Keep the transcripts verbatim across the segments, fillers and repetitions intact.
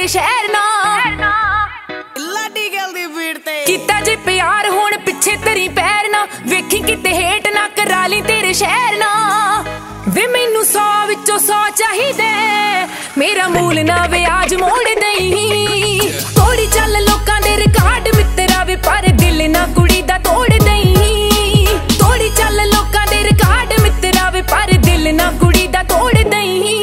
तेरे शहर ना लाडी गल दी बीट ते कीता जे प्यार हुण पिछे तेरी पैर ना वेखी किते हेट ना करा ली तेरे शहर ना वे मैनू सौ विचों सौ चाहिदे मेरा मूल ना व्याज मोड़ दई थोड़ी चल लोकां दे रिकॉर्ड मित्तरा वे पर दिल ना कुड़ी दा तोड़ दई थोड़ी चल लोकां दे रिकॉर्ड मित्तरा वे पर दिल ना कुड़ी दा तोड़ दई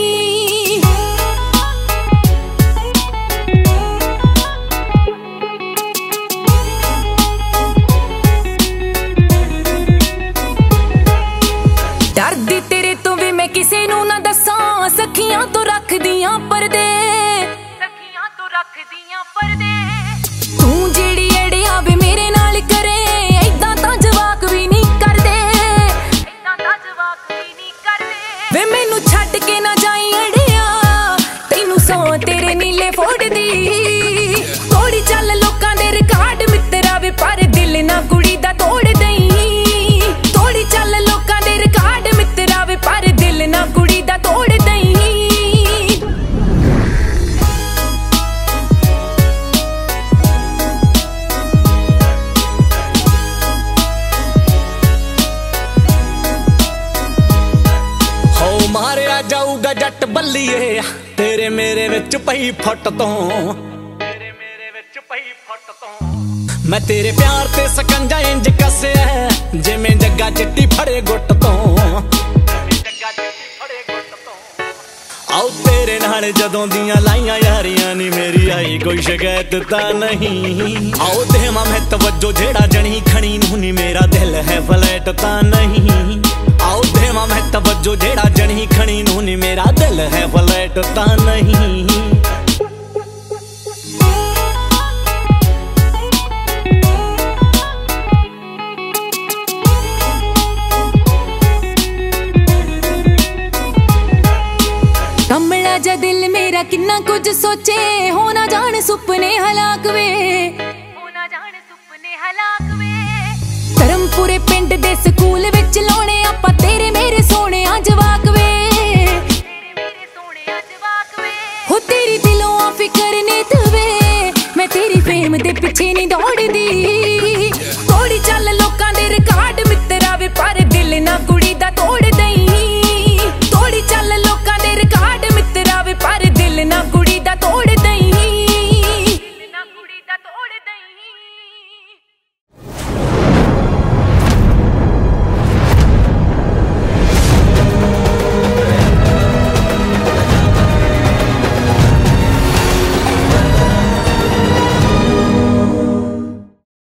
डरदी तेरे तो भी मैं किसे नू ना दसां सखियां तो रख दियां पर्दे सखियां तो रख दियां पर्दे तू जेड़ी अड़िया वे मेरे नाल करे ऐदां तां जवाक भी नहीं करदे ऐदां तां जवाक भी नहीं करदे वे मैनू छड्ड के ना जाई अड़िया तैनू सौ तेरे नीले फोड़ दी थोड़ी चल लोकां दे रिकॉर्ड मित्तरा वे पर दिल ना कुड़ी दा तोड़ दई थोड़ी चल लोकां दे रिकॉर्ड मित्तरा वे पर दिल ना कुड़ी दा तोड़ दई हो मारिया जाऊगा जट बल्लीए तेरे मेरे विच पई फुट तो तेरे मेरे विच पई फुट तो मैं तेरे प्यार ते सकंजा इंज कसिया जिवें जग्गा चिट्टी फड़े गुट तो आओ तेरे नाल जदों दियां लाइयां यारियां नी मेरी आई कोई शिकायत तां नहीं आओ देवां मैं तवज्जो जेड़ा जणी खणी नूं नी मेरा दिल है फ्लैट तां नहीं आओ देवां मैं तवज्जो जेड़ा जणी खणी नूं नी मेरा दिल है फ्लैट तां नहीं कमला जा दिल मेरा किन्ना कुछ सोचे हो ना जान सुपने हलाक वे हो ना जान सुपने हलाक वे धर्मपुरे पिंड दे स्कूल विच लाउणे आपां तेरे मेरे सोने आ जवाक वे तेरे मेरे सोने आ जवाक वे हो तेरी दिलों आ फिकर ने तवे मैं तेरी फेम दे पिछे नहीं दौड़